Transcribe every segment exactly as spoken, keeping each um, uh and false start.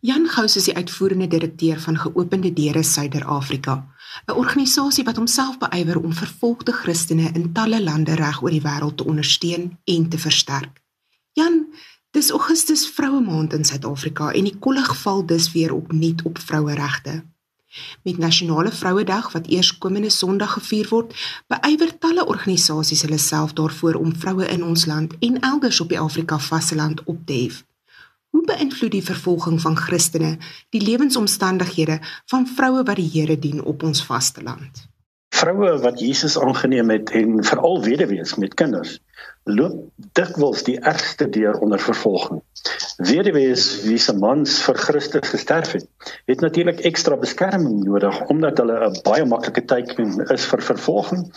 Jan Gous is die uitvoerende direkteur van Geopende Deure Suider-Afrika, 'n organisasie wat homself beywer om vervolgde Christene in talle lande reg oor die wêreld te ondersteun en te versterk. Jan, dis Augustus Vrouemaand in Suid-Afrika en die kollig val dus weer opnuut op vroueregte. Met Nasionale Vrouedag wat eers komende Sondag gevier word, beywer talle organisasies hulle self daarvoor om vroue in ons land en elders op die Afrika vasteland op te hef. Hoe beïnvloed die vervolging van Christene die lewensomstandighede van vroue wat die Here dien op ons vasteland? Vroue wat Jesus aangeneem het en veral weduwees met kinders, loop dikwels die ergste deur onder vervolging. Weduwees wie se mans vir Christus gesterf het, het natuurlik ekstra beskerming nodig omdat hulle 'n baie maklike teiken is vir vervolging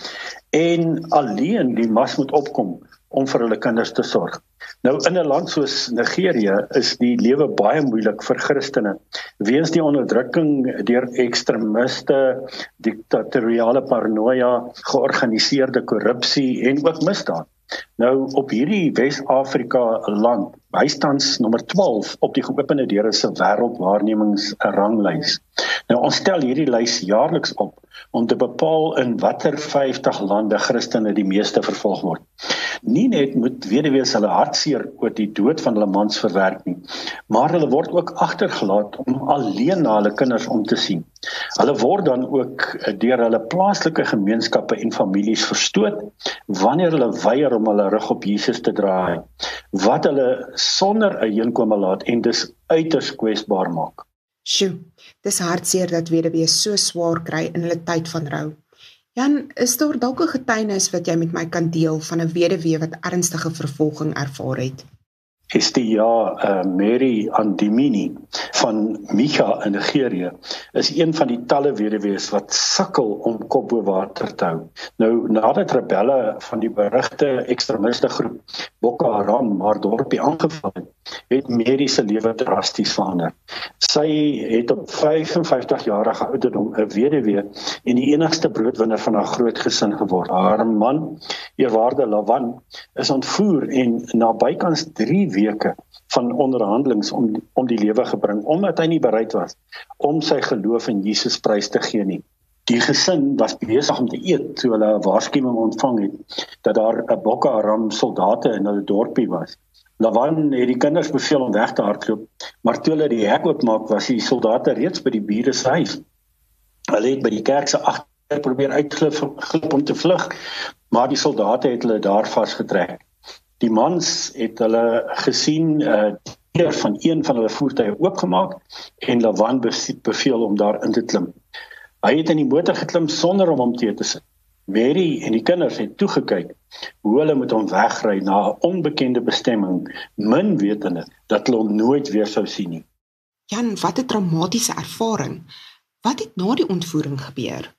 en alleen die mas moet opkom om vir hulle kinders te sorg. Nou in 'n land soos Nigerië is die lewe baie moeilik vir Christene weens die onderdrukking deur ekstremiste, diktatoriale paranoia, georganiseerde korrupsie en ook misdaad. Nou op hierdie Wes-Afrika land, hy tans nommer twaalf op die Geopende Deure se wêreldwaarnemingsranglys. Nou ons stel hierdie lys jaarliks op om te bepaal in watter vyftig lande Christene die meeste vervolg word. Nie net moet weduwees hulle hartseer oor die dood van hulle mans verwerk nie, maar hulle word ook agtergelaat om alleen na hulle kinders om te sien. Hulle word dan ook deur hulle plaaslike gemeenskappe en families verstoot wanneer hulle weier om hulle rug op Jesus te draai, wat hulle sonder 'n heenkome laat en dus uiters kwesbaar maak. Sjoe, dis hartseer dat weduwees so swaar kry in hulle tyd van rou. Jan, is daar dalk 'n getuienis wat jy met my kan deel van 'n weduwee wat ernstige vervolging ervaar het? Is die ja, uh, Mary Andimini van Micha in Nigerië is een van die talle weduwees wat sukkel om kop bo water te hou. Nou, nadat rebelle van die berigte ekstremiste groep Boko Haram haar dorpie aangeval het, het Mary se lewe drasties verander. Sy het op vyf en vyftig jarige ouderdom 'n weduwee en die enigste broodwinner van haar groot gesin geword. Haar man, eerwaarde Lawan, is ontvoer en na bykans drie weke van onderhandelings om, om die lewe gebring, omdat hy nie bereid was om sy geloof in Jesus prys te gee nie. Die gesin was besig om te eet, toe hulle 'n waarskuwing ontvang het, dat daar 'n Boko Haram soldate in hulle dorpie was. Lawan het die kinders beveel om weg te hardloop, maar toe hulle die hek oopmaak, was die soldate reeds by die bure se huis. Hulle het by die kerk se agter probeer uitglip om te vlug, maar die soldate het hulle daar vasgetrek. Die mans het hulle gesien, uh, die deur van een van hulle voertuie oopgemaak en Lawan beveel om daar in te klim. Hy het in die motor geklim sonder om hom te te sit. Mary en die kinders het toegekyk hoe hulle met hom wegry na 'n onbekende bestemming, min wetende dat hulle hom nooit weer sou sien nie. Jan, wat 'n traumatiese ervaring. Wat het na die ontvoering gebeur?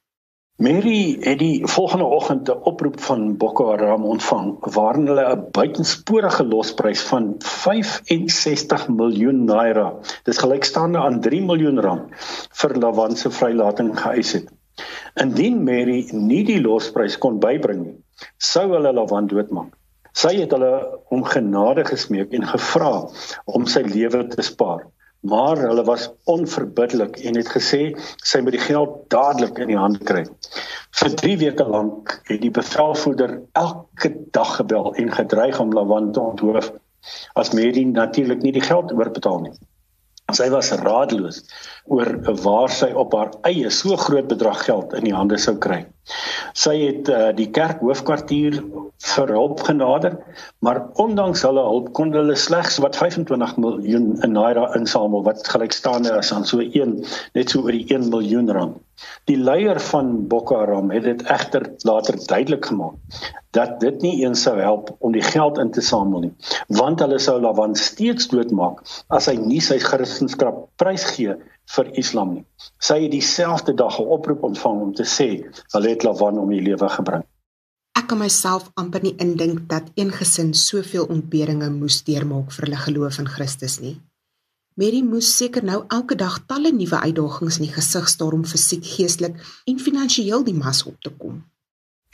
Mary het die volgende oggend 'n oproep van Boko Haram ontvang, waarin hulle 'n buitensporige losprys van vyf en sestig miljoen naira, dis gelykstaande aan drie miljoen rand, vir Lawan se vrylating geëis het. Indien Mary nie die losprys kon bybring nie, sou hulle Lawan doodmaak. Sy het hulle om genade gesmeek en gevra om sy lewe te spaar. Maar hulle was onverbiddelik en het gesê sy moet die geld dadelik in die hande kry. Vir drie weke lank het die bevelvoerder elke dag gebel en gedreig om Lawan te onthoof, as Mary natuurlik nie die geld oorbetaal nie. Sy was radeloos oor waar sy op haar eie so groot bedrag geld in die hande sou kry. Sy het uh, die kerk hoofkwartier vir hulp genader, maar ondanks hulle hulp kon hulle slegs wat vyfentwintig miljoen naira insamel, wat gelykstaande is aan so een, net so oor die een miljoen rand. Die leier van Boko Haram het dit egter later duidelik gemaak dat dit nie eens sou help om die geld in te samel nie, want hulle sou Lawan steeds doodmaak as hy nie sy Christendom prysgee vir Islam nie. Sy het dieselfde dag 'n oproep ontvang om te sê hulle het Lawan om die lewe gebring. Ek kan myself amper nie indink dat een gesin soveel ontberinge moes deurmaak vir hulle geloof in Christus nie. Mary moes seker nou elke dag talle nuwe uitdagings in die gesig staar om fisiek, geestelik en finansiëel die mas op te kom.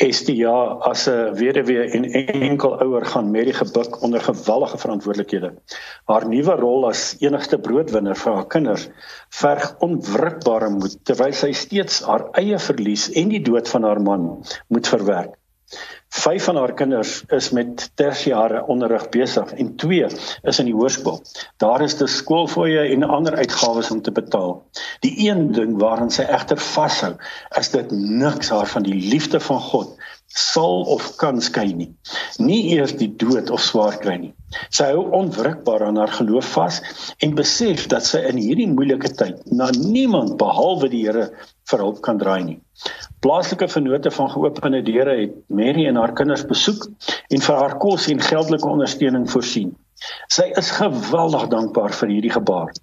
Estie, ja, as 'n weduwee en enkelouer gaan Mary gebuk onder geweldige verantwoordelikhede. Haar nuwe rol as enigste broodwinner vir haar kinders verg onwrikbare moed, terwyl sy steeds haar eie verlies en die dood van haar man moet verwerk. Vyf van haar kinders is met tersiêre onderrig besig en twee is in die hoërskool. Daar is dus skoolfooie en ander uitgawes om te betaal. Die een ding waaraan sy egter vashou, is dit niks haar van die liefde van God sal of kan skei nie. Nie eers die dood of swaar kry nie. Sy hou onwrikbaar aan haar geloof vas en besef dat sy in hierdie moeilike tyd na niemand behalwe die Here vir hulp kan draai nie. Plaaslike vennote van geopende deure het Mary en haar kinders besoek en vir haar kos en geldelike ondersteuning voorsien. Sy is geweldig dankbaar vir hierdie gebaar,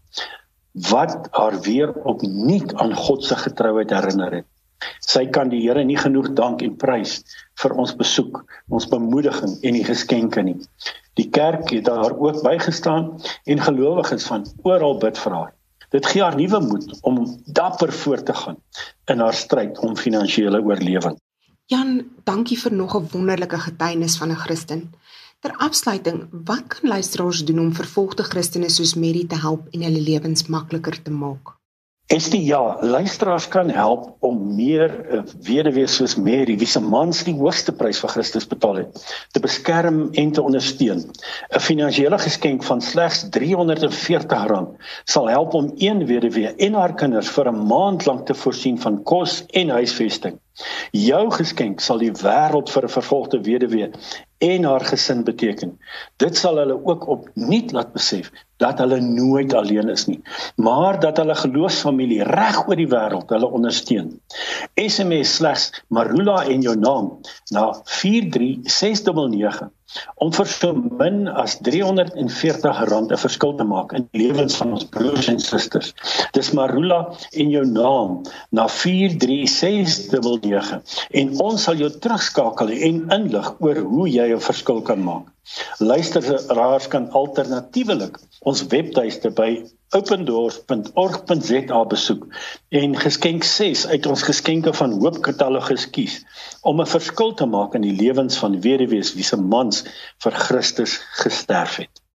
wat haar weer opnuut aan God se getrouheid herinner het. Sy kan die Here nie genoeg dank en prys vir ons besoek, ons bemoediging en die geskenke nie. Die kerk het daar ook bygestaan en gelowiges van oral bid vir haar. Dit gee haar nuwe moed om dapper voort te gaan in haar stryd om finansiële oorlewing. Jan, dankie vir nog 'n wonderlike getuienis van 'n Christen. Ter afsluiting, wat kan luisteraars doen om vervolgde Christene soos Mary te help en hulle lewens makliker te maak? Estie, ja, luisteraars kan help om meer uh, weduwees soos Mary, wie se mans die hoogste prys vir Christus betaal het, te beskerm en te ondersteun. 'n Finansiële geskenk van slegs driehonderd en veertig rand sal help om een weduwee en haar kinders vir 'n maand lank te voorsien van kos en huisvesting. Jou geskenk sal die wêreld vir 'n vervolgde weduwee en haar gesin beteken. Dit sal hulle ook opnuut laat besef dat hulle nooit alleen is nie, maar dat hulle geloofsfamilie reg oor die wêreld hulle ondersteun. S M S slegs Marula en jou naam na vier drie ses nege nege om vir so min as driehonderd en veertig rand 'n verskil te maak in die lewens van ons broers en susters. Dis Marula en jou naam na vier drie ses nege nege en ons sal jou terugskakel en inlig oor hoe jy 'n verskil kan maak. Luisteraars kan alternatiewelik ons webtuiste by open doors punt org punt za besoek en geskenk ses uit ons geskenke van hoop katalogus kies om 'n verskil te maak in die lewens van weduwees wie se mans vir Christus gesterf het.